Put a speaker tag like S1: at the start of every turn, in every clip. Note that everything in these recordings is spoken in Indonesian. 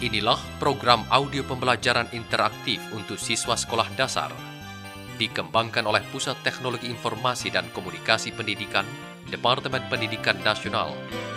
S1: Inilah program audio pembelajaran interaktif untuk siswa sekolah dasar. Dikembangkan oleh Pusat Teknologi Informasi dan Komunikasi Pendidikan, Departemen Pendidikan Nasional.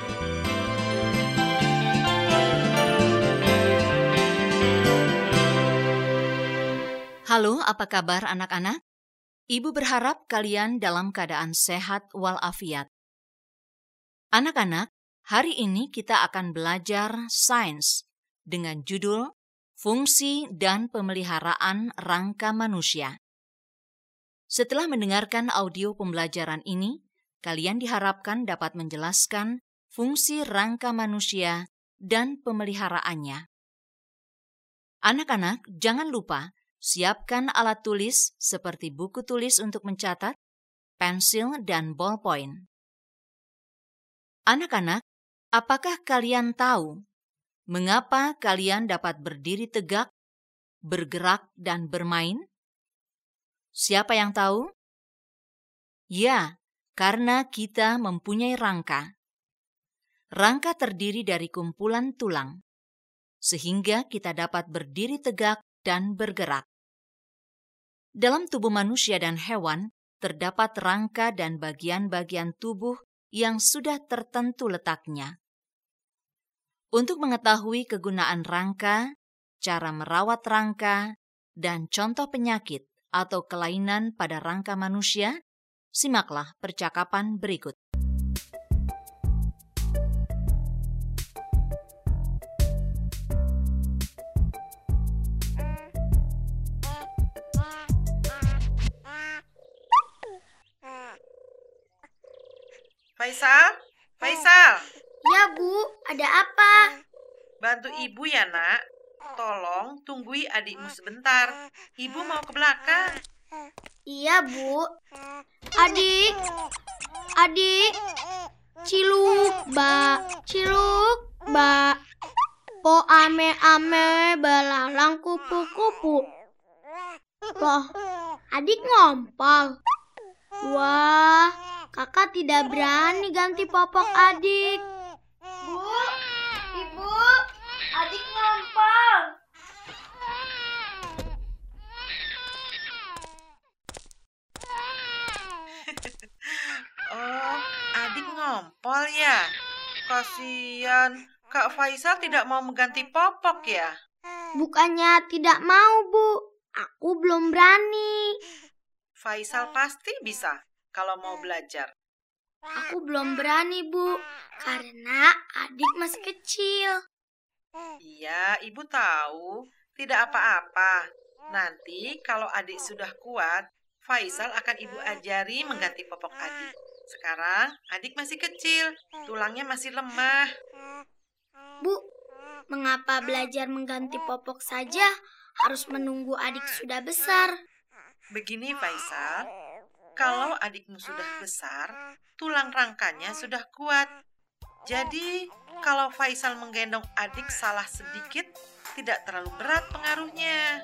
S2: Halo, apa kabar anak-anak? Ibu berharap kalian dalam keadaan sehat walafiat. Anak-anak, hari ini kita akan belajar sains dengan judul Fungsi dan Pemeliharaan Rangka Manusia. Setelah mendengarkan audio pembelajaran ini, kalian diharapkan dapat menjelaskan fungsi rangka manusia dan pemeliharaannya. Anak-anak, jangan lupa siapkan alat tulis seperti buku tulis untuk mencatat, pensil, dan ballpoint. Anak-anak, apakah kalian tahu mengapa kalian dapat berdiri tegak, bergerak, dan bermain? Siapa yang tahu? Ya, karena kita mempunyai rangka. Rangka terdiri dari kumpulan tulang, sehingga kita dapat berdiri tegak dan bergerak. Dalam tubuh manusia dan hewan, terdapat rangka dan bagian-bagian tubuh yang sudah tertentu letaknya. Untuk mengetahui kegunaan rangka, cara merawat rangka, dan contoh penyakit atau kelainan pada rangka manusia, simaklah percakapan berikut.
S3: Faisal.
S4: Ya, Bu. Ada apa?
S3: Bantu Ibu ya, Nak. Tolong tunggui adikmu sebentar. Ibu mau ke belakang.
S4: Iya, Bu. Adik. Ciluk, Ba. Po ame-ame belalang kupu-kupu. Loh, adik ngompol. Wah, kakak tidak berani ganti popok adik. Bu, Ibu, adik ngompol.
S3: Oh, adik ngompol ya? Kasian, Kak Faisal tidak mau mengganti popok ya?
S4: Bukannya tidak mau, Bu. Aku belum berani.
S3: Faisal pasti bisa kalau mau belajar.
S4: Aku belum berani, Bu, karena adik masih kecil.
S3: Iya, Ibu tahu. Tidak apa-apa. Nanti kalau adik sudah kuat, Faisal akan Ibu ajari mengganti popok adik. Sekarang adik masih kecil, tulangnya masih lemah.
S4: Bu, mengapa belajar mengganti popok saja harus menunggu adik sudah besar?
S3: Begini Faisal, kalau adikmu sudah besar, tulang rangkanya sudah kuat. Jadi, kalau Faisal menggendong adik salah sedikit, tidak terlalu berat pengaruhnya.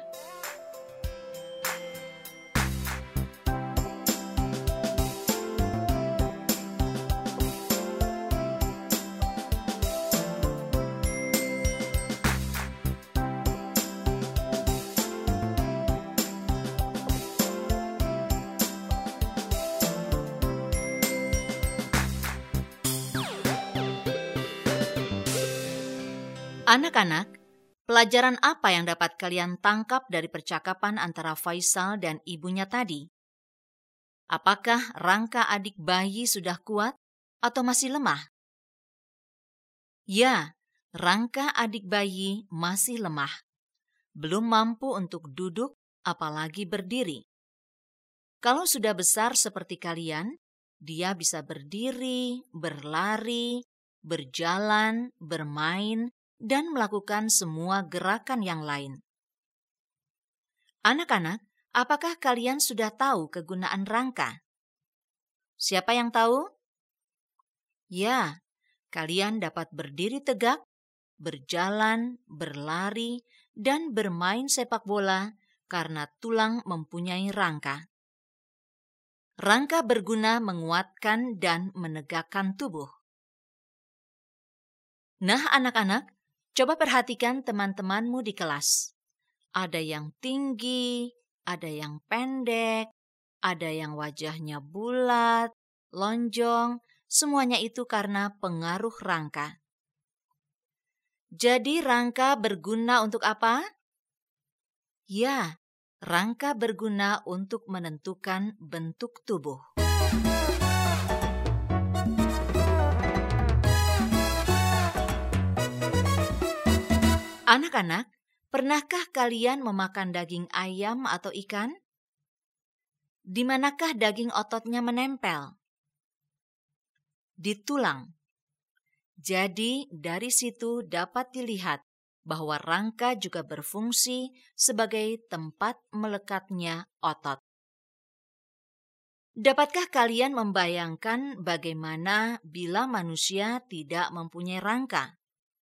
S2: Anak-anak, pelajaran apa yang dapat kalian tangkap dari percakapan antara Faisal dan ibunya tadi? Apakah rangka adik bayi sudah kuat atau masih lemah? Ya, rangka adik bayi masih lemah. Belum mampu untuk duduk, apalagi berdiri. Kalau sudah besar seperti kalian, dia bisa berdiri, berlari, berjalan, bermain, dan melakukan semua gerakan yang lain. Anak-anak, apakah kalian sudah tahu kegunaan rangka? Siapa yang tahu? Ya, kalian dapat berdiri tegak, berjalan, berlari, dan bermain sepak bola karena tulang mempunyai rangka. Rangka berguna menguatkan dan menegakkan tubuh. Nah, anak-anak, Coba perhatikan teman-temanmu di kelas. Ada yang tinggi, ada yang pendek, ada yang wajahnya bulat, lonjong, semuanya itu karena pengaruh rangka. Jadi rangka berguna untuk apa? Ya, rangka berguna untuk menentukan bentuk tubuh. Anak-anak, pernahkah kalian memakan daging ayam atau ikan? Di manakah daging ototnya menempel? Di tulang. Jadi, dari situ dapat dilihat bahwa rangka juga berfungsi sebagai tempat melekatnya otot. Dapatkah kalian membayangkan bagaimana bila manusia tidak mempunyai rangka?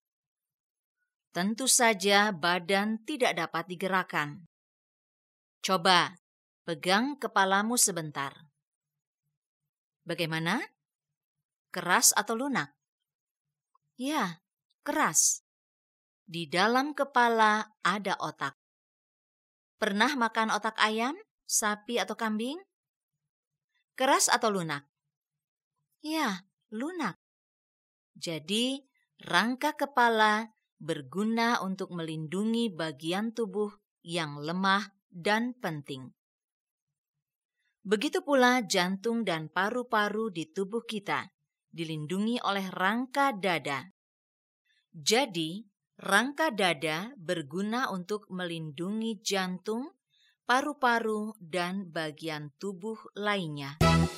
S2: Tentu saja badan tidak dapat digerakkan. Coba, pegang kepalamu sebentar. Bagaimana? Keras atau lunak? Ya, keras. Di dalam kepala ada otak. Pernah makan otak ayam, sapi atau kambing? Keras atau lunak? Ya, lunak. Jadi, rangka kepala berguna untuk melindungi bagian tubuh yang lemah dan penting. Begitu pula jantung dan paru-paru di tubuh kita dilindungi oleh rangka dada. Jadi, rangka dada berguna untuk melindungi jantung, paru-paru, dan bagian tubuh lainnya.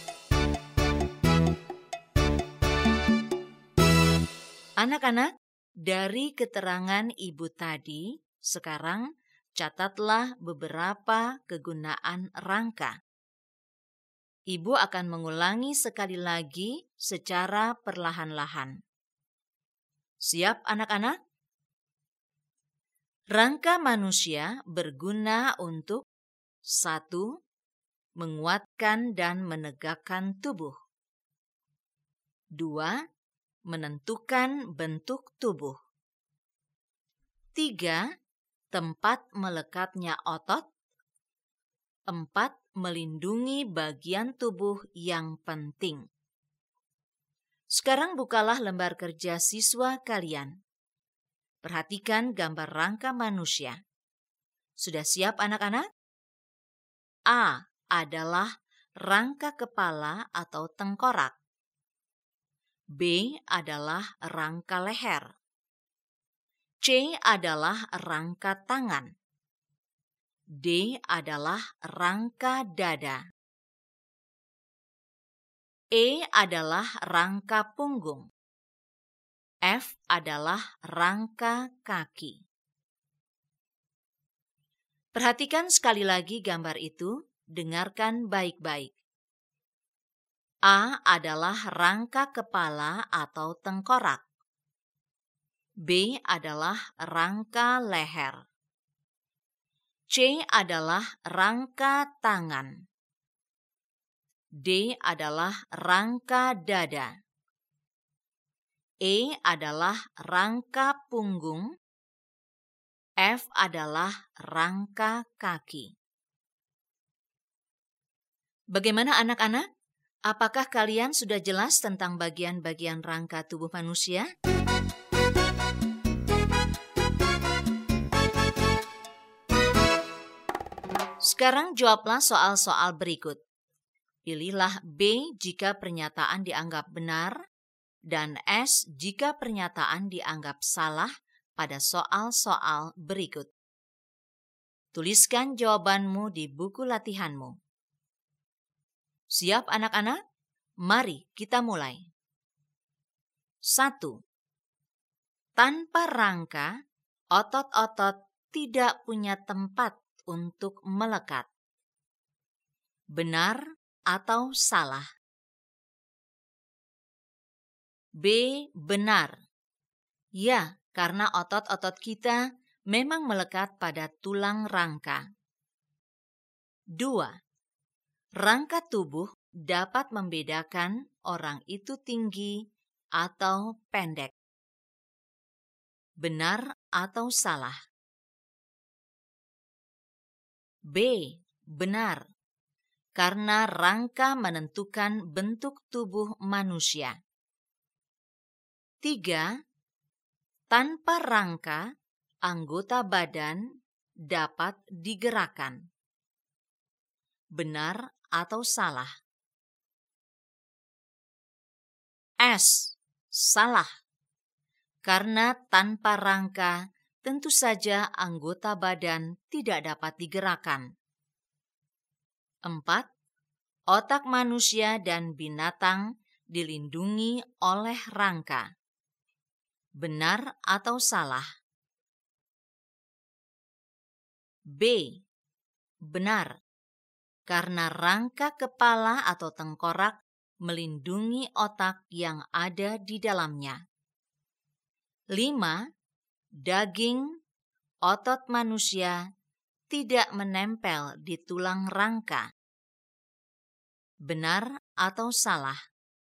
S2: Anak-anak, dari keterangan Ibu tadi, sekarang catatlah beberapa kegunaan rangka. Ibu akan mengulangi sekali lagi secara perlahan-lahan. Siap anak-anak? Rangka manusia berguna untuk 1. Menguatkan dan menegakkan tubuh. 2. Menentukan bentuk tubuh. 3. Tempat melekatnya otot. 4. Melindungi bagian tubuh yang penting. Sekarang bukalah lembar kerja siswa kalian. Perhatikan gambar rangka manusia. Sudah siap anak-anak? A adalah rangka kepala atau tengkorak. B adalah rangka leher. C adalah rangka tangan. D adalah rangka dada. E adalah rangka punggung. F adalah rangka kaki. Perhatikan sekali lagi gambar itu, dengarkan baik-baik. A adalah rangka kepala atau tengkorak. B adalah rangka leher. C adalah rangka tangan. D adalah rangka dada. E adalah rangka punggung. F adalah rangka kaki. Bagaimana anak-anak? Apakah kalian sudah jelas tentang bagian-bagian rangka tubuh manusia? Sekarang jawablah soal-soal berikut. Pilihlah B jika pernyataan dianggap benar dan S jika pernyataan dianggap salah pada soal-soal berikut. Tuliskan jawabanmu di buku latihanmu. Siap anak-anak? Mari kita mulai. 1. Tanpa rangka, otot-otot tidak punya tempat untuk melekat. Benar atau salah? B. Benar. Ya, karena otot-otot kita memang melekat pada tulang rangka. 2. Rangka tubuh dapat membedakan orang itu tinggi atau pendek. Benar atau salah? B. Benar, karena rangka menentukan bentuk tubuh manusia. 3. Tanpa rangka, anggota badan dapat digerakkan. Benar atau salah? S. Salah, karena tanpa rangka tentu saja anggota badan tidak dapat digerakkan. 4. Otak manusia dan binatang dilindungi oleh rangka. Benar atau salah? B. Benar, karena rangka kepala atau tengkorak melindungi otak yang ada di dalamnya. 5. Daging, otot manusia tidak menempel di tulang rangka. Benar atau salah?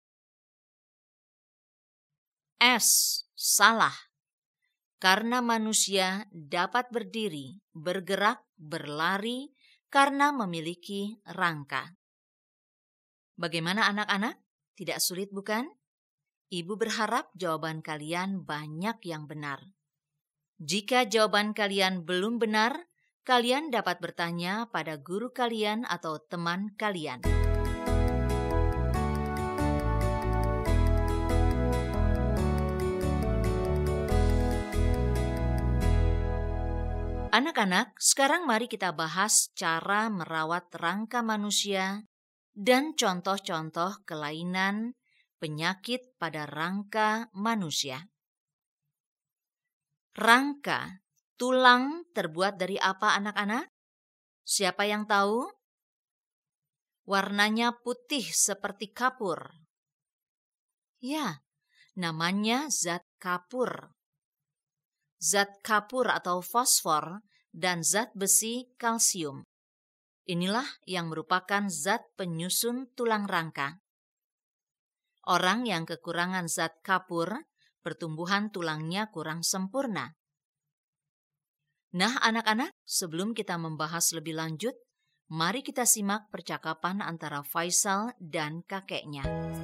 S2: S. Salah, karena manusia dapat berdiri, bergerak, berlari karena memiliki rangka. Bagaimana anak-anak? Tidak sulit bukan? Ibu berharap jawaban kalian banyak yang benar. Jika jawaban kalian belum benar, kalian dapat bertanya pada guru kalian atau teman kalian. Anak-anak, sekarang mari kita bahas cara merawat rangka manusia dan contoh-contoh kelainan penyakit pada rangka manusia. Rangka, tulang terbuat dari apa anak-anak? Siapa yang tahu? Warnanya putih seperti kapur. Ya, namanya zat kapur. Zat kapur atau fosfor dan zat besi kalsium. Inilah yang merupakan zat penyusun tulang rangka. Orang yang kekurangan zat kapur, pertumbuhan tulangnya kurang sempurna. Nah, anak-anak, sebelum kita membahas lebih lanjut, mari kita simak percakapan antara Faisal dan kakeknya.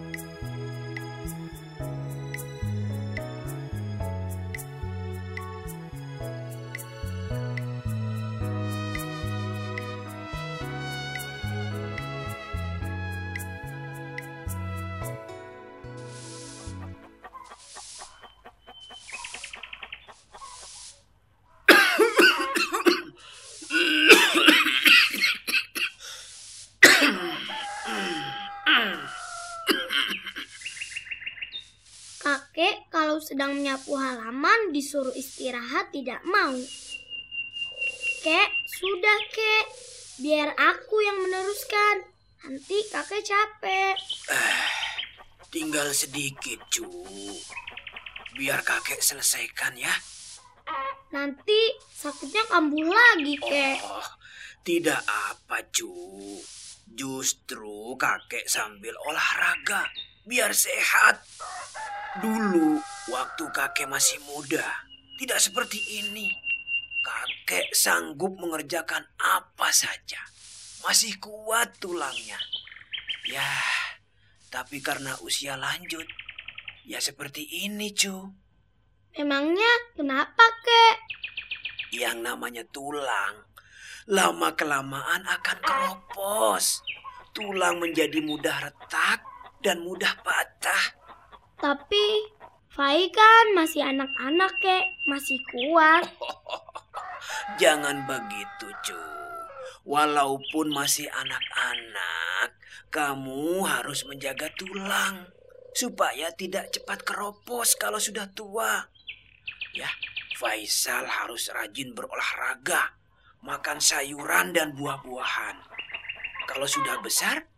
S4: Kakek kalau sedang menyapu halaman disuruh istirahat tidak mau. Kek, sudah kek. Biar aku yang meneruskan. Nanti kakek capek.
S5: Tinggal sedikit, Cu. Biar kakek selesaikan ya.
S4: Nanti sakitnya kambuh lagi, kek.
S5: Oh, tidak apa, Cu. Justru kakek sambil olahraga. Biar sehat. Dulu, waktu kakek masih muda, tidak seperti ini. Kakek sanggup mengerjakan apa saja. Masih kuat tulangnya. Ya, tapi karena usia lanjut, ya seperti ini, Cu.
S4: Memangnya kenapa, kek?
S5: Yang namanya tulang, lama-kelamaan akan keropos. Tulang menjadi mudah retak dan mudah patah.
S4: Tapi Fai kan masih anak-anak, kek. Masih kuat.
S5: Jangan begitu, Cu. Walaupun masih anak-anak, kamu harus menjaga tulang supaya tidak cepat keropos kalau sudah tua. Ya, Faisal harus rajin berolahraga, makan sayuran dan buah-buahan. Kalau sudah besar,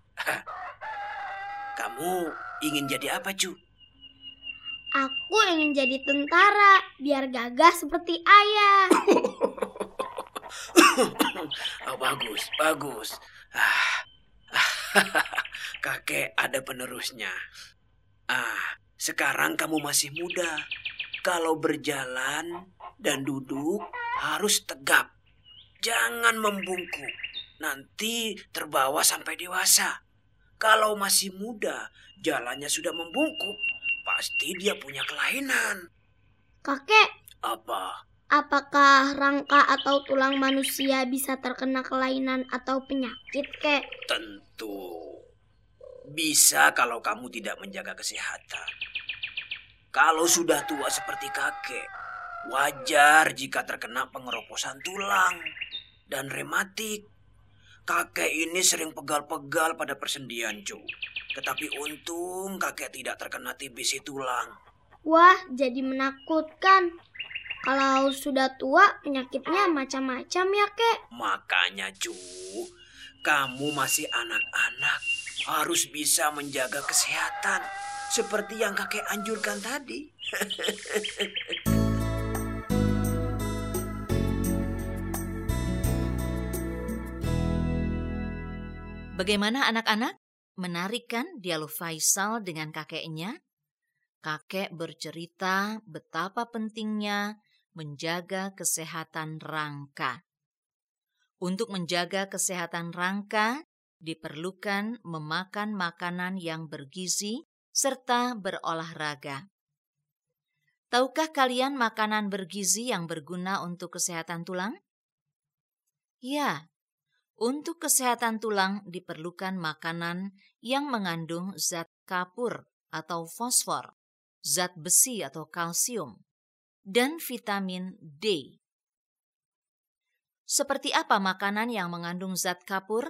S5: kamu ingin jadi apa, Cu?
S4: Aku ingin jadi tentara, biar gagah seperti ayah.
S5: Bagus, bagus. Kakek ada penerusnya. Sekarang kamu masih muda. Kalau berjalan dan duduk harus tegap. Jangan membungkuk. Nanti terbawa sampai dewasa. Kalau masih muda, jalannya sudah membungkuk. Pasti dia punya kelainan.
S4: Kakek,
S5: Apa?
S4: apakah rangka atau tulang manusia bisa terkena kelainan atau penyakit, Kek?
S5: Tentu. Bisa kalau kamu tidak menjaga kesehatan. Kalau sudah tua seperti kakek, wajar jika terkena pengeroposan tulang dan rematik. Kakek ini sering pegal-pegal pada persendian, Cu. Tetapi untung kakek tidak terkena TBC tulang.
S4: Wah, jadi menakutkan. Kalau sudah tua, penyakitnya macam-macam ya, Kek.
S5: Makanya, Cu, kamu masih anak-anak, harus bisa menjaga kesehatan. Seperti yang kakek anjurkan tadi.
S2: Bagaimana anak-anak? Menarik kan dialog Faisal dengan kakeknya? Kakek bercerita betapa pentingnya menjaga kesehatan rangka. Untuk menjaga kesehatan rangka, diperlukan memakan makanan yang bergizi serta berolahraga. Tahukah kalian makanan bergizi yang berguna untuk kesehatan tulang? Ya, untuk kesehatan tulang diperlukan makanan yang mengandung zat kapur atau fosfor, zat besi atau kalsium, dan vitamin D. Seperti apa makanan yang mengandung zat kapur?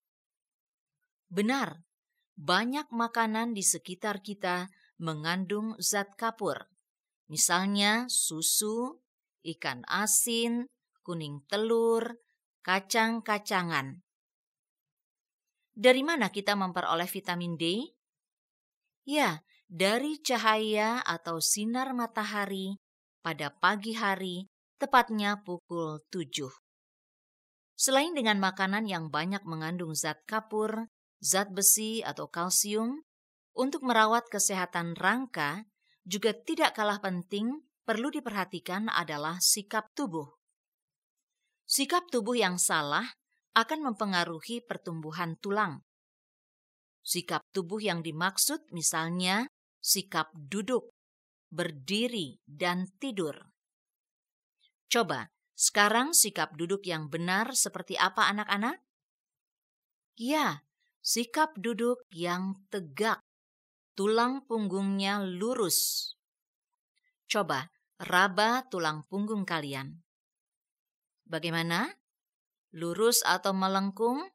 S2: Benar, banyak makanan di sekitar kita mengandung zat kapur. Misalnya susu, ikan asin, kuning telur, kacang-kacangan. Dari mana kita memperoleh vitamin D? Ya, dari cahaya atau sinar matahari pada pagi hari, tepatnya pukul 7. Selain dengan makanan yang banyak mengandung zat kapur, zat besi atau kalsium, untuk merawat kesehatan rangka juga tidak kalah penting perlu diperhatikan adalah sikap tubuh. Sikap tubuh yang salah akan mempengaruhi pertumbuhan tulang. Sikap tubuh yang dimaksud misalnya sikap duduk, berdiri, dan tidur. Coba, sekarang sikap duduk yang benar seperti apa anak-anak? Ya, sikap duduk yang tegak, tulang punggungnya lurus. Coba, raba tulang punggung kalian. Bagaimana? Lurus atau melengkung?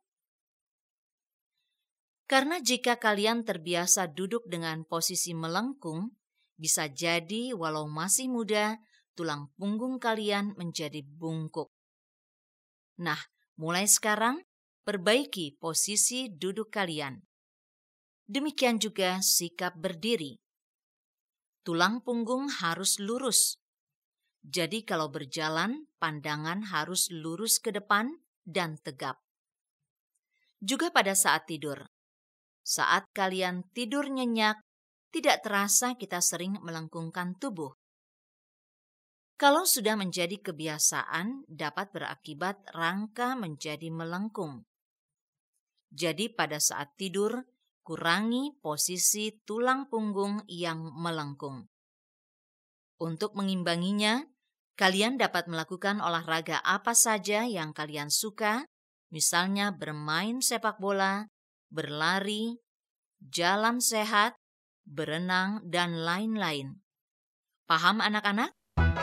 S2: Karena jika kalian terbiasa duduk dengan posisi melengkung, bisa jadi walau masih muda, tulang punggung kalian menjadi bungkuk. Nah, mulai sekarang, perbaiki posisi duduk kalian. Demikian juga sikap berdiri. Tulang punggung harus lurus. Jadi kalau berjalan, pandangan harus lurus ke depan dan tegap. Juga pada saat tidur. Saat kalian tidur nyenyak, tidak terasa kita sering melengkungkan tubuh. Kalau sudah menjadi kebiasaan, dapat berakibat rangka menjadi melengkung. Jadi pada saat tidur, kurangi posisi tulang punggung yang melengkung. Untuk mengimbanginya, kalian dapat melakukan olahraga apa saja yang kalian suka, misalnya bermain sepak bola, berlari, jalan sehat, berenang, dan lain-lain. Paham anak-anak?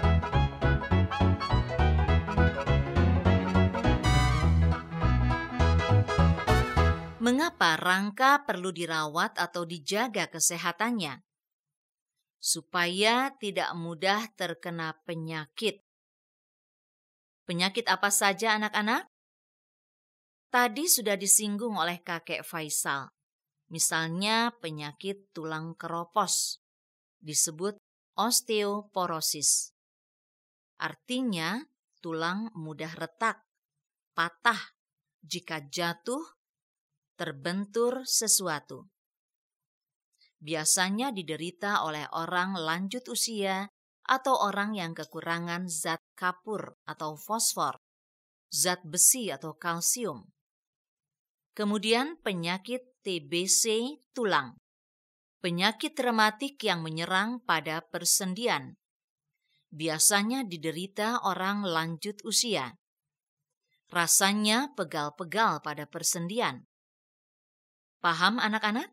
S2: Mengapa rangka perlu dirawat atau dijaga kesehatannya? Supaya tidak mudah terkena penyakit. Penyakit apa saja anak-anak? Tadi sudah disinggung oleh kakek Faisal. Misalnya penyakit tulang keropos, disebut osteoporosis. Artinya tulang mudah retak, patah, jika jatuh, terbentur sesuatu. Biasanya diderita oleh orang lanjut usia atau orang yang kekurangan zat kapur atau fosfor, zat besi atau kalsium. Kemudian penyakit TBC tulang, penyakit rematik yang menyerang pada persendian. Biasanya diderita orang lanjut usia. Rasanya pegal-pegal pada persendian. Paham anak-anak?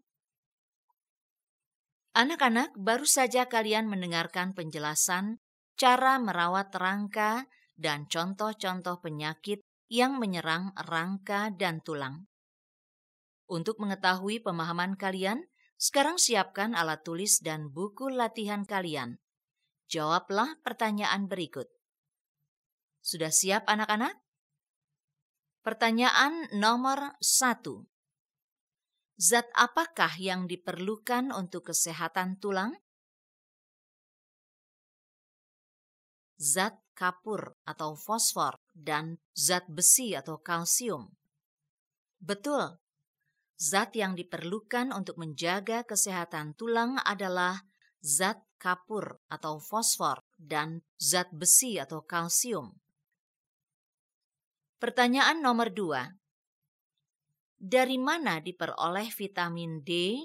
S2: Anak-anak, baru saja kalian mendengarkan penjelasan cara merawat rangka dan contoh-contoh penyakit yang menyerang rangka dan tulang. Untuk mengetahui pemahaman kalian, sekarang siapkan alat tulis dan buku latihan kalian. Jawablah pertanyaan berikut. Sudah siap anak-anak? Pertanyaan nomor 1. Zat apakah yang diperlukan untuk kesehatan tulang? Zat kapur atau fosfor dan zat besi atau kalsium. Betul. Zat yang diperlukan untuk menjaga kesehatan tulang adalah zat kapur atau fosfor dan zat besi atau kalsium. Pertanyaan nomor 2. Dari mana diperoleh vitamin D?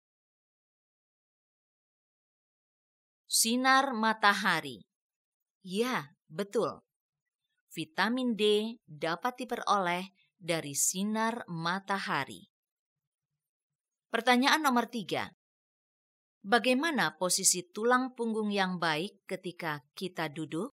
S2: Sinar matahari. Ya, betul. Vitamin D dapat diperoleh dari sinar matahari. Pertanyaan nomor 3. Bagaimana posisi tulang punggung yang baik ketika kita duduk?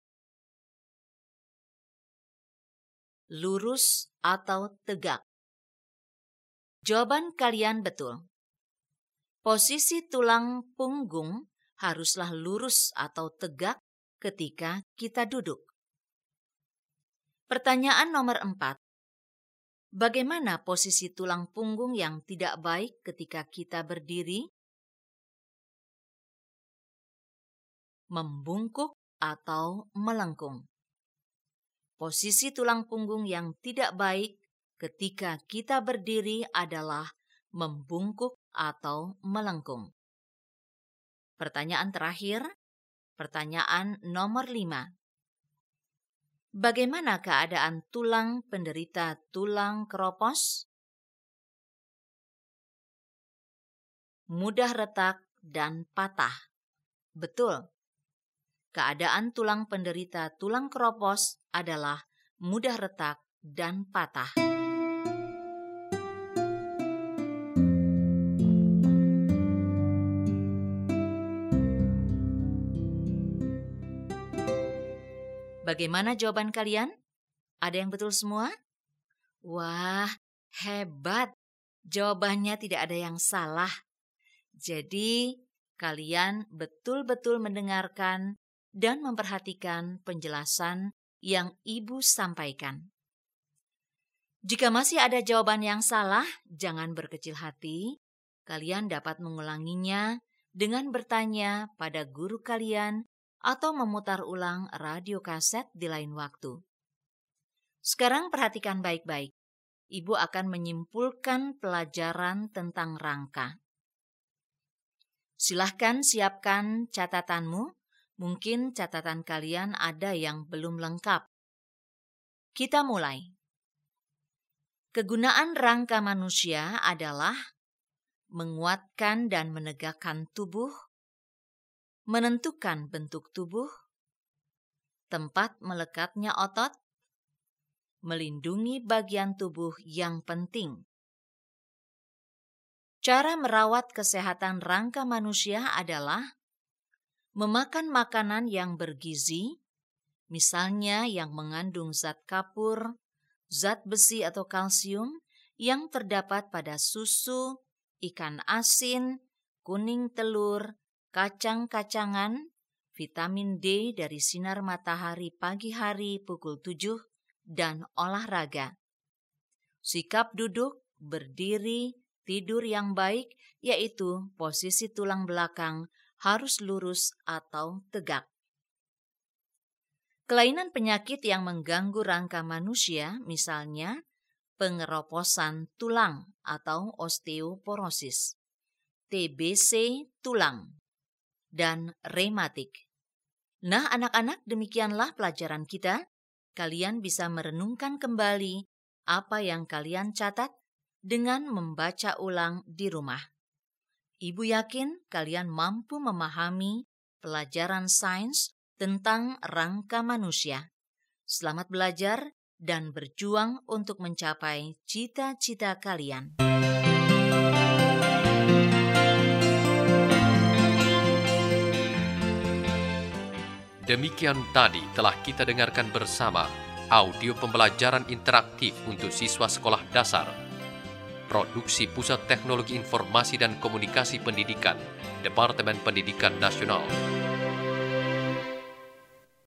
S2: Lurus atau tegak? Jawaban kalian betul. Posisi tulang punggung haruslah lurus atau tegak ketika kita duduk. Pertanyaan nomor 4. Bagaimana posisi tulang punggung yang tidak baik ketika kita berdiri? Membungkuk atau melengkung. Posisi tulang punggung yang tidak baik ketika kita berdiri adalah membungkuk atau melengkung. Pertanyaan terakhir, pertanyaan nomor 5. Bagaimana keadaan tulang penderita tulang keropos? Mudah retak dan patah. Betul. Keadaan tulang penderita tulang keropos adalah mudah retak dan patah. Bagaimana jawaban kalian? Ada yang betul semua? Wah, hebat. Jawabannya tidak ada yang salah. Jadi, kalian betul-betul mendengarkan dan memperhatikan penjelasan yang Ibu sampaikan. Jika masih ada jawaban yang salah, jangan berkecil hati. Kalian dapat mengulanginya dengan bertanya pada guru kalian atau memutar ulang radio kaset di lain waktu. Sekarang perhatikan baik-baik. Ibu akan menyimpulkan pelajaran tentang rangka. Silahkan siapkan catatanmu. Mungkin catatan kalian ada yang belum lengkap. Kita mulai. Kegunaan rangka manusia adalah menguatkan dan menegakkan tubuh, menentukan bentuk tubuh, tempat melekatnya otot, melindungi bagian tubuh yang penting. Cara merawat kesehatan rangka manusia adalah memakan makanan yang bergizi, misalnya yang mengandung zat kapur, zat besi atau kalsium yang terdapat pada susu, ikan asin, kuning telur, kacang-kacangan, vitamin D dari sinar matahari pagi hari pukul 7, dan olahraga. Sikap duduk, berdiri, tidur yang baik, yaitu posisi tulang belakang harus lurus atau tegak. Kelainan penyakit yang mengganggu rangka manusia, misalnya pengeroposan tulang atau osteoporosis, TBC tulang, dan rematik. Nah, anak-anak, demikianlah pelajaran kita. Kalian bisa merenungkan kembali apa yang kalian catat dengan membaca ulang di rumah. Ibu yakin kalian mampu memahami pelajaran sains tentang rangka manusia. Selamat belajar dan berjuang untuk mencapai cita-cita kalian.
S1: Demikian tadi telah kita dengarkan bersama audio pembelajaran interaktif untuk siswa sekolah dasar. Produksi Pusat Teknologi Informasi dan Komunikasi Pendidikan, Departemen Pendidikan Nasional.